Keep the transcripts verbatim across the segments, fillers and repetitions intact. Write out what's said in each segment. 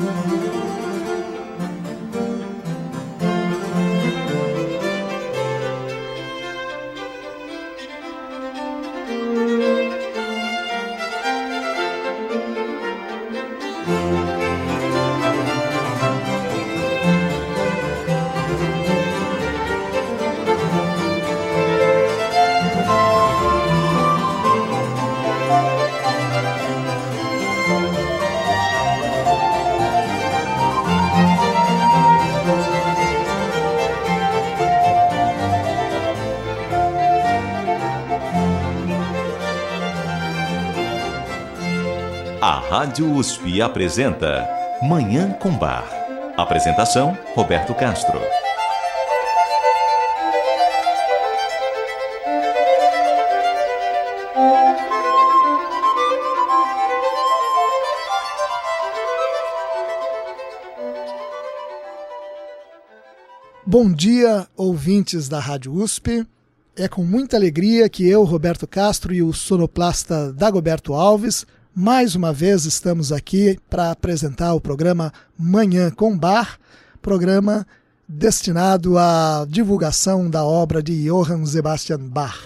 A Rádio U S P apresenta Manhã com Bar. Apresentação, Roberto Castro. Bom dia, ouvintes da Rádio U S P. É com muita alegria que eu, Roberto Castro, e o sonoplasta Dagoberto Alves mais uma vez estamos aqui para apresentar o programa Manhã com Bar, programa destinado à divulgação da obra de Johann Sebastian Bach.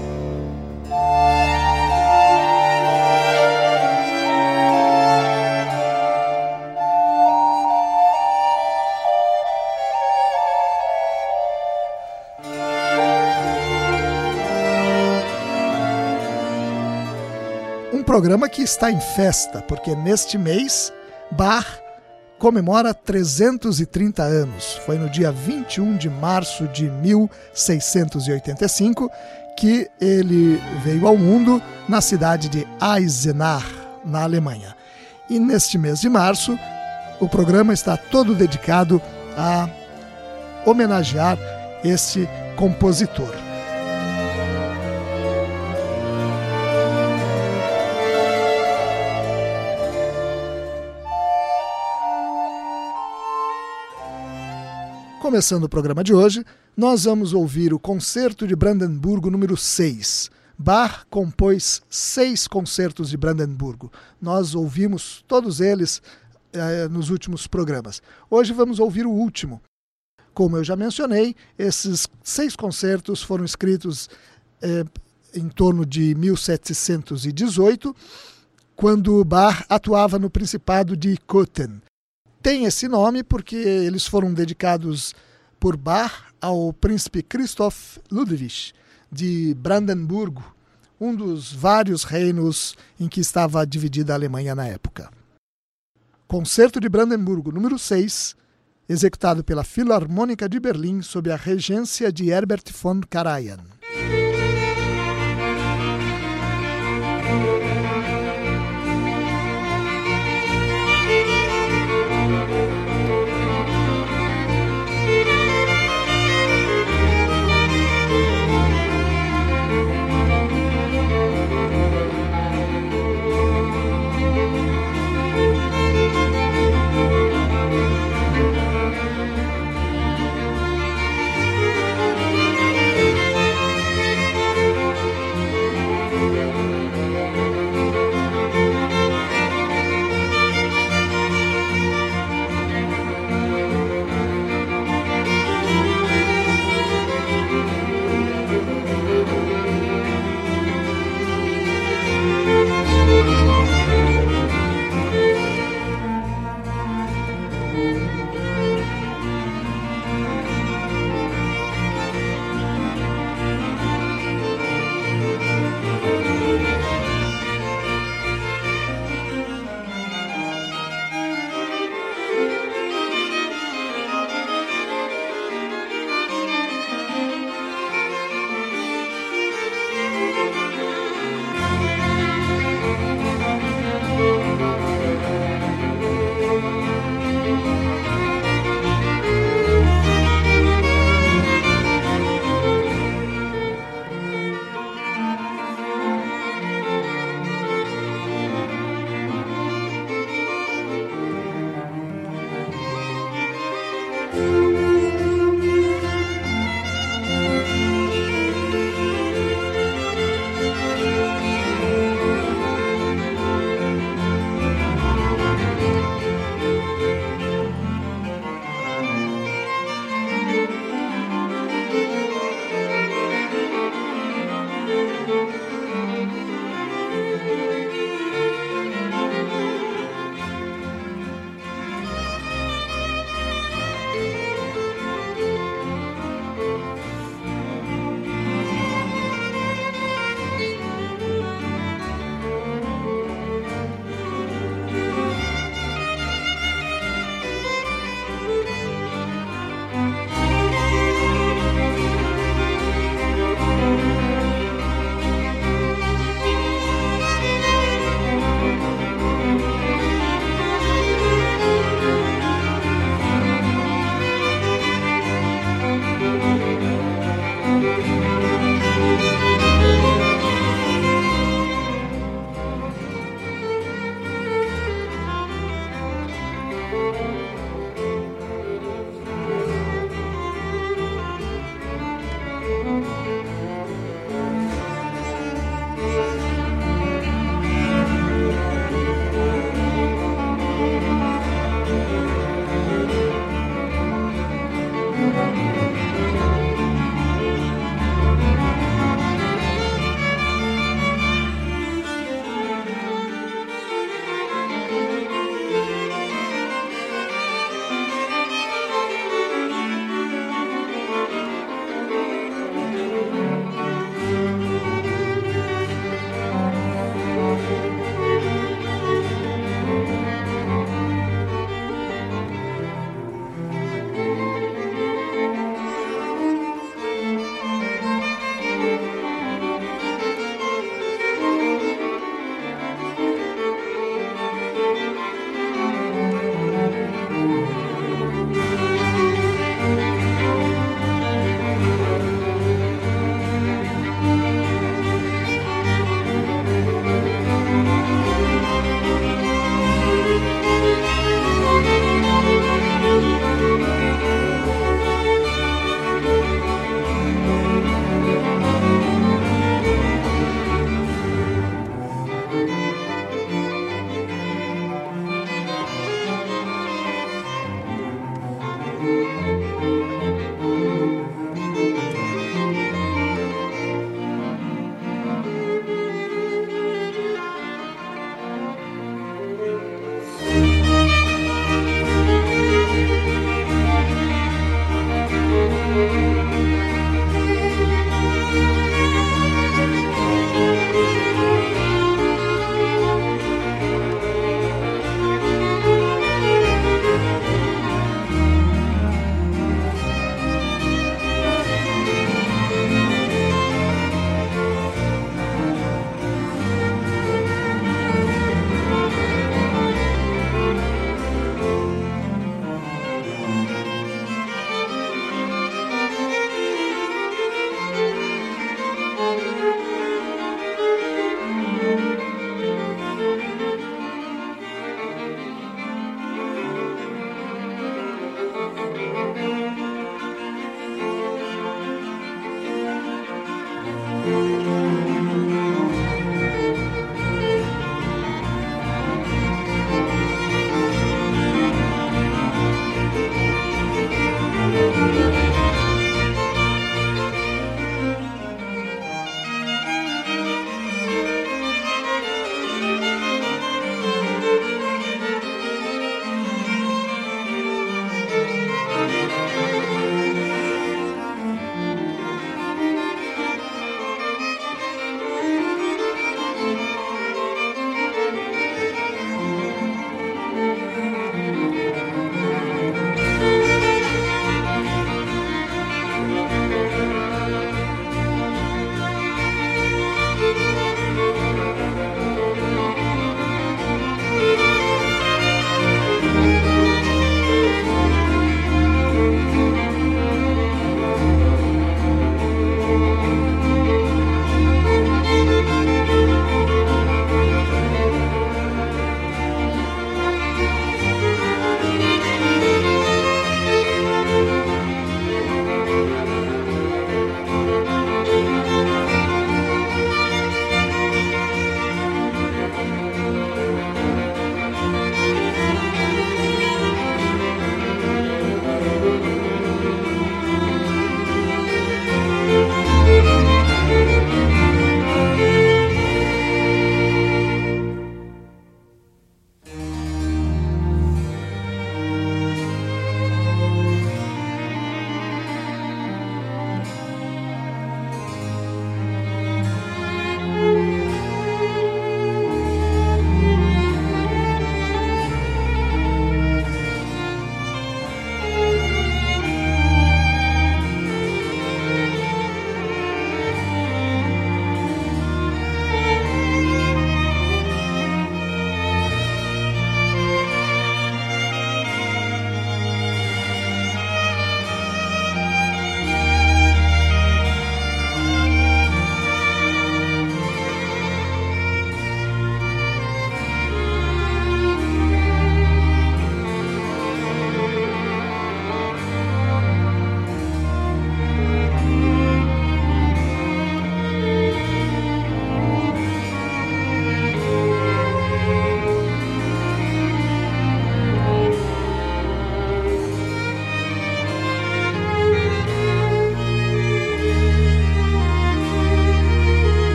Um programa que está em festa, porque neste mês Bach comemora trezentos e trinta anos. Foi no dia vinte e um de março de mil seiscentos e oitenta e cinco que ele veio ao mundo na cidade de Eisenach, na Alemanha. E neste mês de março, o programa está todo dedicado a homenagear este compositor. Começando o programa de hoje, nós vamos ouvir o Concerto de Brandemburgo número seis. Bach compôs seis concertos de Brandemburgo. Nós ouvimos todos eles eh, nos últimos programas. Hoje vamos ouvir o último. Como eu já mencionei, esses seis concertos foram escritos eh, em torno de mil setecentos e dezoito, quando Bach atuava no Principado de Köthen. Tem esse nome porque eles foram dedicados por Bach ao príncipe Christoph Ludwig de Brandemburgo, um dos vários reinos em que estava dividida a Alemanha na época. Concerto de Brandemburgo número seis, executado pela Filarmônica de Berlim sob a regência de Herbert von Karajan.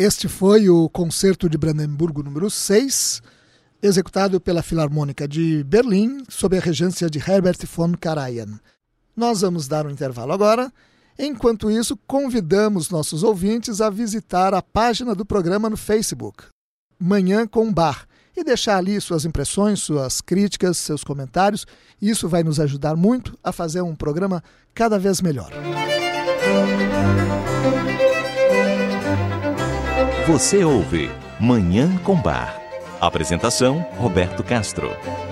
Este foi o Concerto de Brandemburgo número seis, executado pela Filarmônica de Berlim, sob a regência de Herbert von Karajan. Nós vamos dar um intervalo agora. Enquanto isso, convidamos nossos ouvintes a visitar a página do programa no Facebook, Manhã com Bar, e deixar ali suas impressões, suas críticas, seus comentários. Isso vai nos ajudar muito a fazer um programa cada vez melhor. Você ouve Manhã com Bar. Apresentação, Roberto Castro.